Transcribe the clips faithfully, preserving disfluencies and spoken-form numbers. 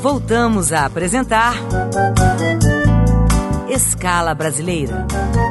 voltamos a apresentar Escala Brasileira.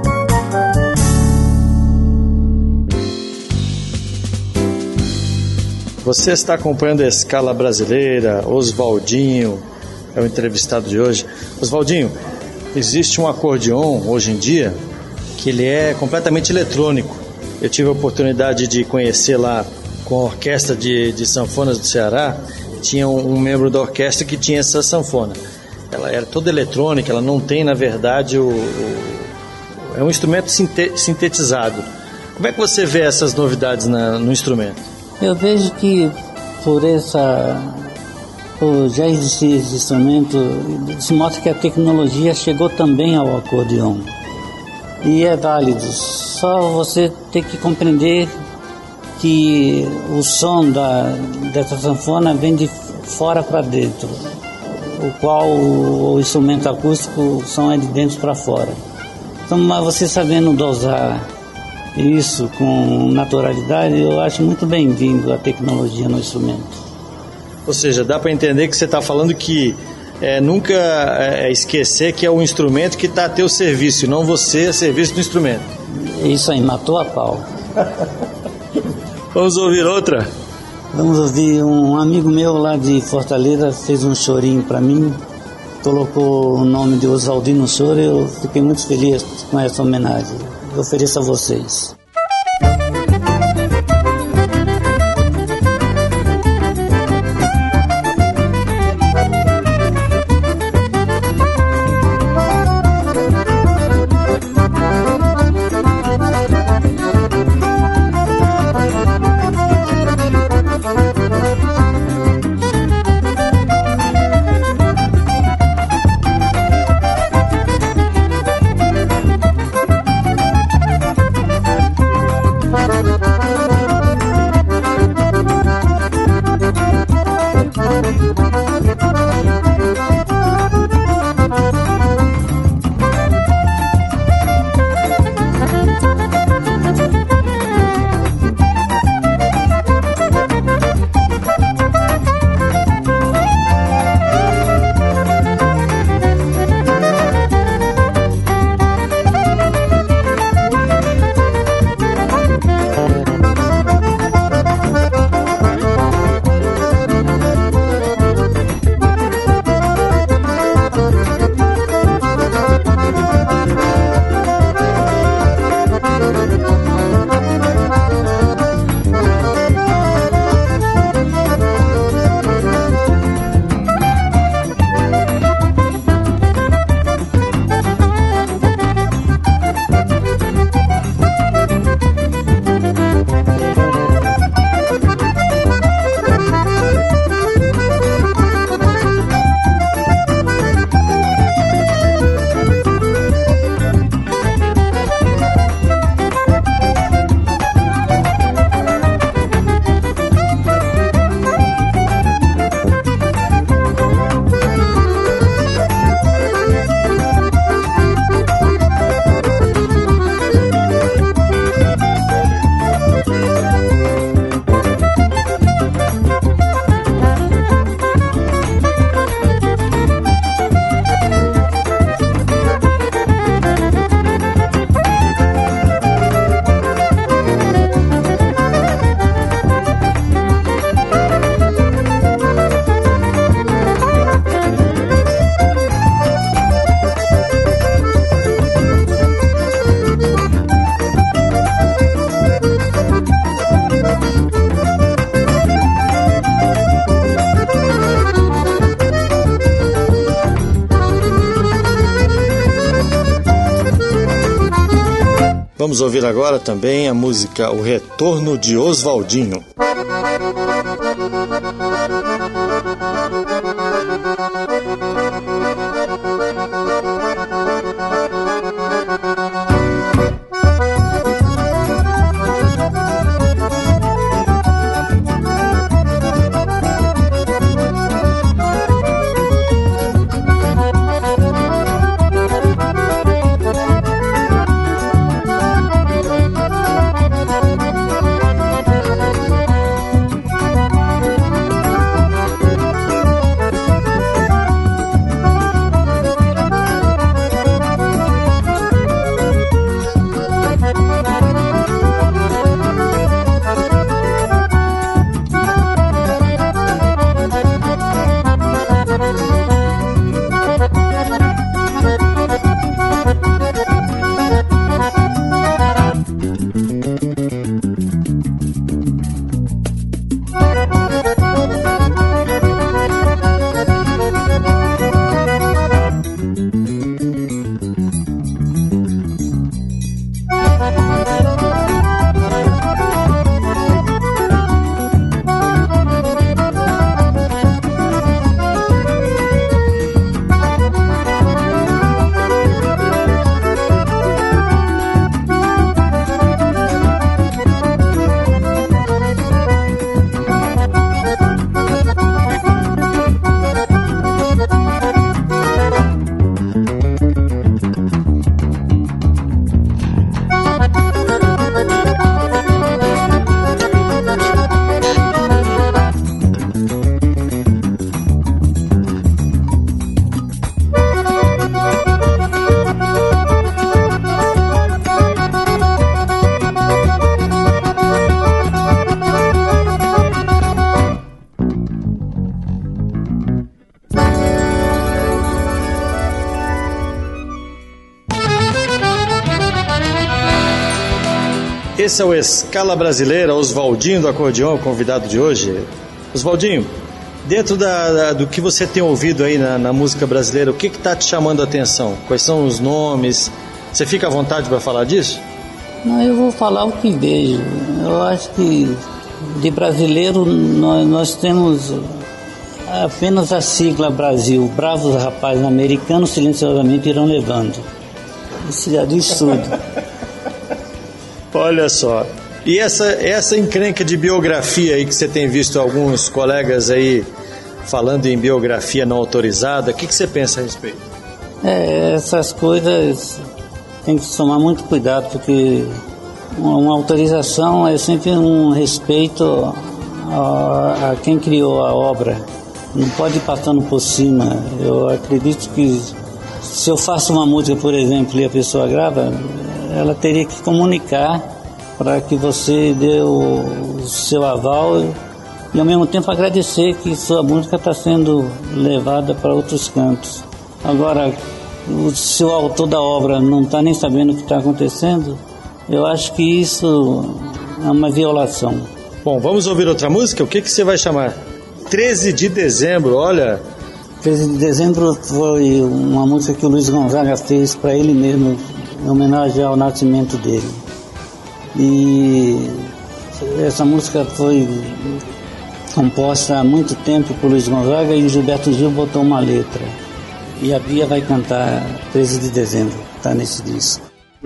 Você está acompanhando a Escala Brasileira. Oswaldinho é o entrevistado de hoje. Oswaldinho, existe um acordeon hoje em dia que ele é completamente eletrônico. Eu tive a oportunidade de conhecer lá com a orquestra de, de sanfonas do Ceará. Tinha um, um membro da orquestra que tinha essa sanfona. Ela era toda eletrônica, ela não tem, na verdade, o, o é um instrumento sinte, sintetizado. Como é que você vê essas novidades na, no instrumento? Eu vejo que por essa... por já existir esse instrumento, isso mostra que a tecnologia chegou também ao acordeon. E é válido. Só você tem que compreender que o som da, dessa sanfona vem de fora para dentro, o qual o, o instrumento acústico, o som é de dentro para fora. Então, mas você sabendo dosar isso com naturalidade, eu acho muito bem-vindo a tecnologia no instrumento. Ou seja, dá para entender que você está falando que é, nunca é, esquecer que é o instrumento que está a teu serviço, e não você a serviço do instrumento. Isso aí, matou a pau. Vamos ouvir outra? Vamos ouvir. Um amigo meu lá de Fortaleza fez um chorinho para mim, colocou o nome de Oswaldinho Choro. Eu fiquei muito feliz com essa homenagem. Eu ofereço a vocês. Vamos ouvir agora também a música O Retorno de Oswaldinho. Thank you. Esse é o Escala Brasileira, Oswaldinho do acordeon, convidado de hoje. Oswaldinho, dentro da, da, do que você tem ouvido aí na, na música brasileira, o que está te chamando a atenção? Quais são os nomes? Você fica à vontade para falar disso? Não, eu vou falar o que vejo. Eu acho que de brasileiro nós, nós temos apenas a sigla Brasil. Bravos rapazes americanos silenciosamente irão levando. Isso já diz tudo. Olha só. E essa, essa encrenca de biografia aí que você tem visto alguns colegas aí falando em biografia não autorizada, o que, que você pensa a respeito? É, essas coisas tem que tomar muito cuidado, porque uma autorização é sempre um respeito a, a quem criou a obra. Não pode ir passando por cima. Eu acredito que se eu faço uma música, por exemplo, e a pessoa grava, ela teria que comunicar para que você dê o, o seu aval e, e ao mesmo tempo agradecer que sua música está sendo levada para outros cantos. Agora, se o autor da obra não está nem sabendo o que está acontecendo, eu acho que isso é uma violação. Bom, vamos ouvir outra música? O que, que você vai chamar? treze de dezembro, olha. treze de dezembro foi uma música que o Luiz Gonzaga fez para ele mesmo, em homenagem ao nascimento dele. E essa música foi composta há muito tempo por Luiz Gonzaga e Gilberto Gil botou uma letra. E a Bia vai cantar treze de dezembro, tá nesse disco.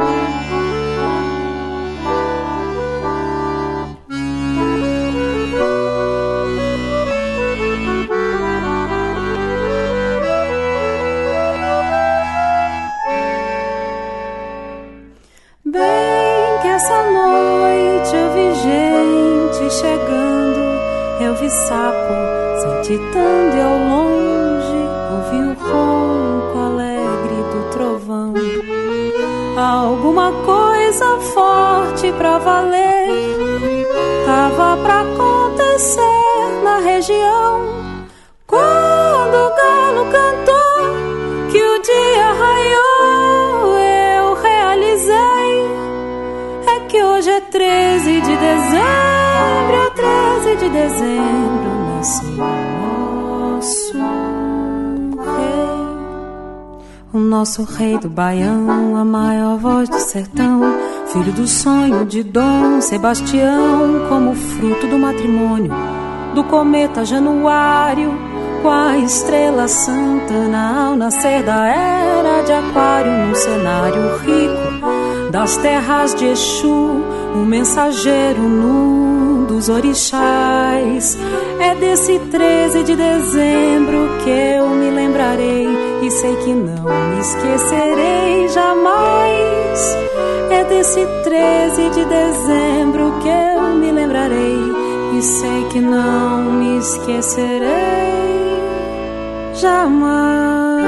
Bem que essa noite eu vi gente chegando, eu vi sapo saltitando e ao longe ouvi o ronco alegre do trovão. Alguma coisa forte pra valer tava pra acontecer na região. Quando o galo cantou que o dia raiou, eu realizei. É que hoje é treze de dezembro, é treze de dezembro, nasceu o nosso rei. O nosso rei do Baião, a maior voz do sertão, filho do sonho de Dom Sebastião, como fruto do matrimônio do cometa Januário, com a estrela Santana ao nascer da era de Aquário, num cenário rico das terras de Exu, um mensageiro nu dos orixás. É desse treze de dezembro que eu me lembrarei e sei que não me esquecerei jamais. É desse treze de dezembro que eu me lembrarei e sei que não me esquecerei jamais.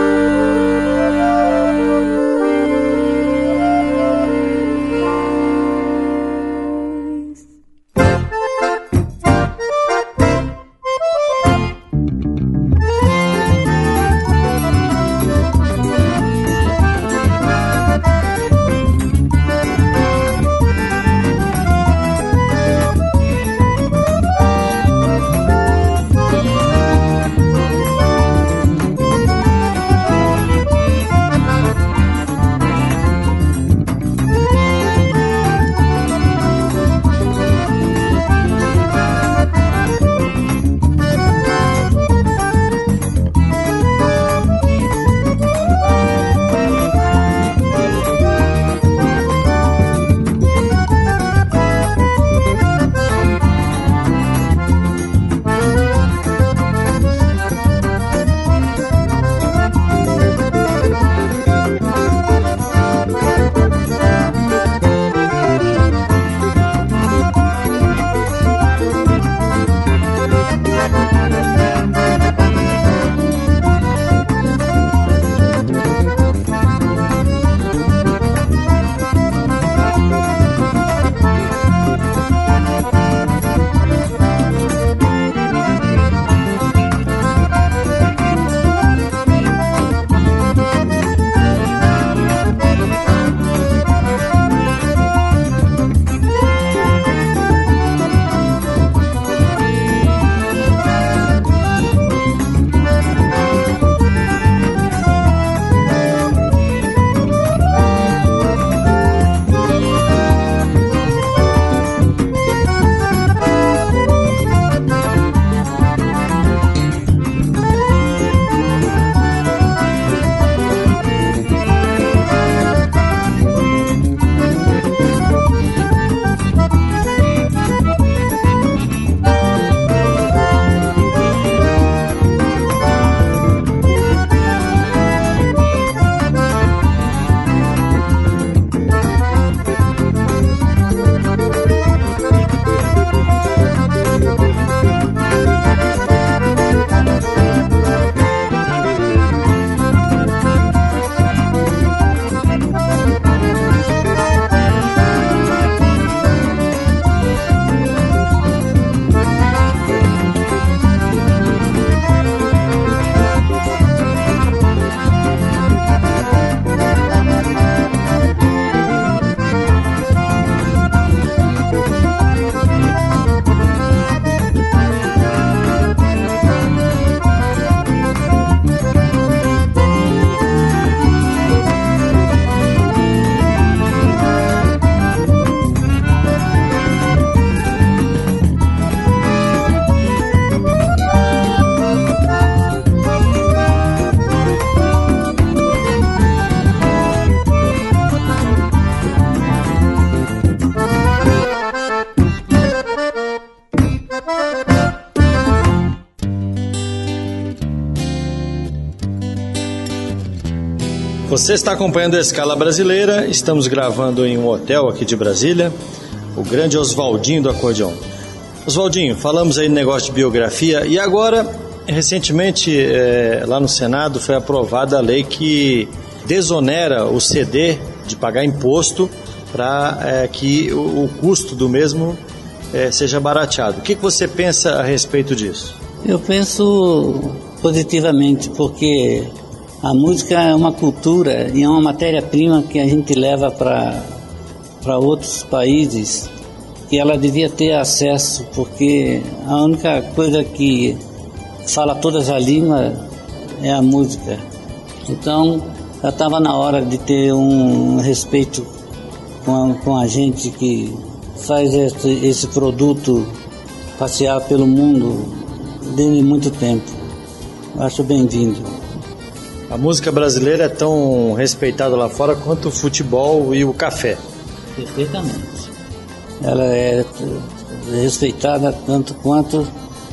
Você está acompanhando a Escala Brasileira, estamos gravando em um hotel aqui de Brasília, o grande Oswaldinho do acordeon. Oswaldinho, falamos aí no negócio de biografia e agora, recentemente, é, lá no Senado foi aprovada a lei que desonera o C D de pagar imposto para é, que o, o custo do mesmo é, seja barateado. O que, que você pensa a respeito disso? Eu penso positivamente, porque a música é uma cultura e é uma matéria-prima que a gente leva para para outros países, que ela devia ter acesso, porque a única coisa que fala todas as línguas é a música. Então, já estava na hora de ter um respeito com a, com a gente que faz esse, esse produto passear pelo mundo desde muito tempo. Acho bem-vindo. A música brasileira é tão respeitada lá fora quanto o futebol e o café. Perfeitamente. Ela é respeitada tanto quanto,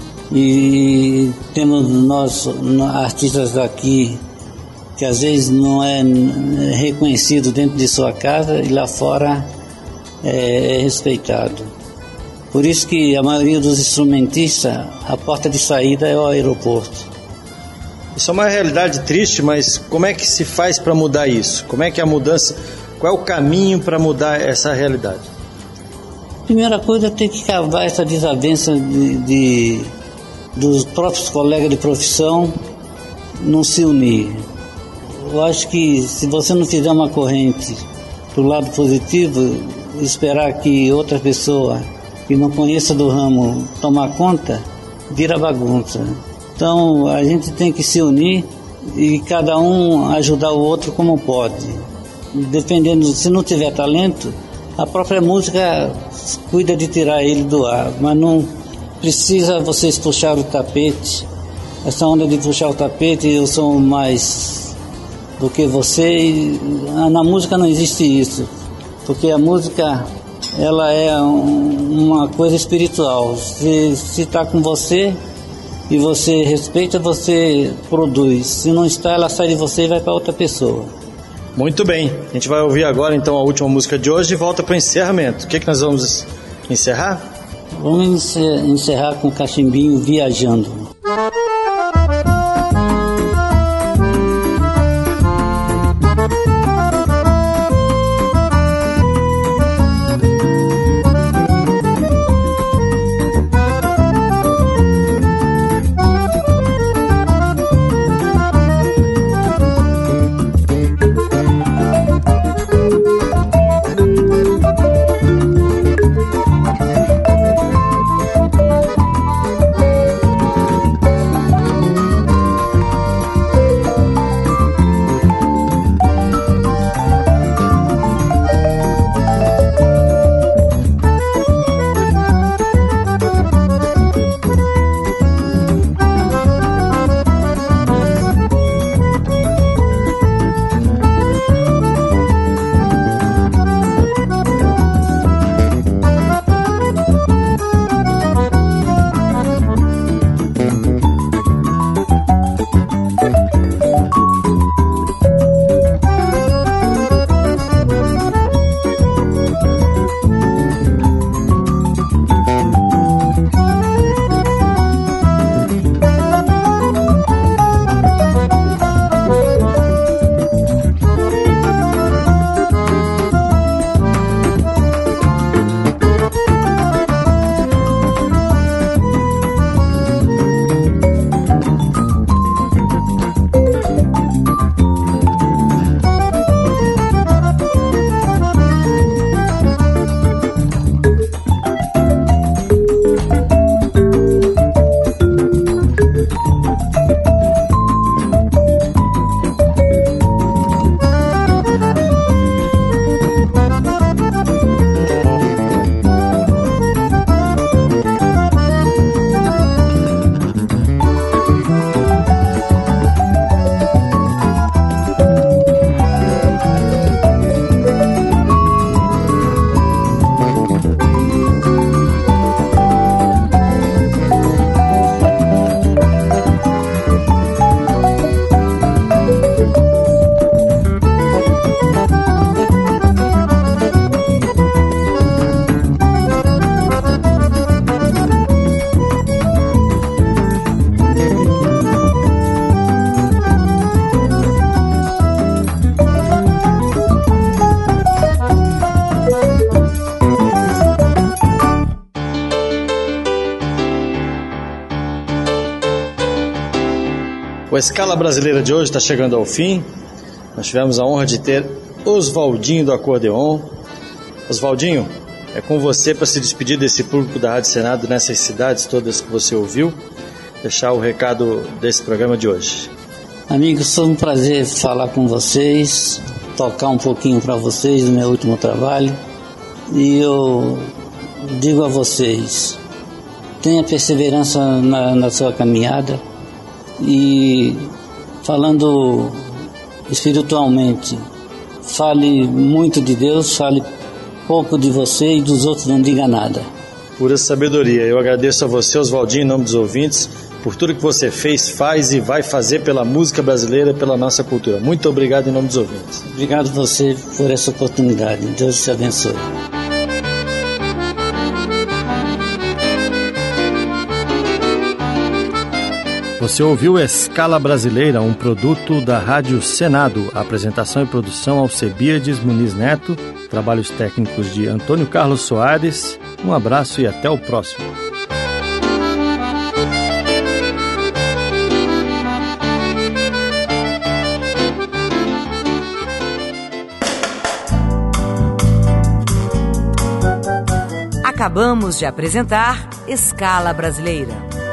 e temos nós artistas daqui que às vezes não é reconhecido dentro de sua casa e lá fora é, é respeitado. Por isso que a maioria dos instrumentistas, a porta de saída é o aeroporto. Isso é uma realidade triste, mas como é que se faz para mudar isso? Como é que é a mudança, qual é o caminho para mudar essa realidade? Primeira coisa, tem que cavar essa desavença de, de, dos próprios colegas de profissão não se unir. Eu acho que se você não fizer uma corrente do lado positivo, esperar que outra pessoa que não conheça do ramo tomar conta, vira bagunça. Então a gente tem que se unir e cada um ajudar o outro como pode. Dependendo, se não tiver talento, a própria música cuida de tirar ele do ar, mas não precisa vocês puxar o tapete. Essa onda de puxar o tapete, eu sou mais do que você, e na música não existe isso, porque a música ela é um, uma coisa espiritual. Se está com você e você respeita, você produz. Se não está, ela sai de você e vai para outra pessoa. Muito bem, a gente vai ouvir agora então a última música de hoje e volta para o encerramento. O que, que nós vamos encerrar? Vamos encerrar com o Cachimbinho Viajando. O Escala Brasileira de hoje está chegando ao fim. Nós tivemos a honra de ter Oswaldinho do acordeon. Oswaldinho, é com você para se despedir desse público da Rádio Senado nessas cidades todas que você ouviu, deixar o recado desse programa de hoje. Amigos, foi um prazer falar com vocês, tocar um pouquinho para vocês no meu último trabalho. E eu digo a vocês, tenha perseverança na, na sua caminhada e, falando espiritualmente, fale muito de Deus, fale pouco de você e dos outros não diga nada. Pura sabedoria. Eu agradeço a você, Oswaldinho, em nome dos ouvintes, por tudo que você fez, faz e vai fazer pela música brasileira, pela nossa cultura. Muito obrigado em nome dos ouvintes. Obrigado a você por essa oportunidade. Deus te abençoe. Você ouviu Escala Brasileira, um produto da Rádio Senado. Apresentação e produção Alcebiades Muniz Neto. Trabalhos técnicos de Antônio Carlos Soares. Um abraço e até o próximo. Acabamos de apresentar Escala Brasileira.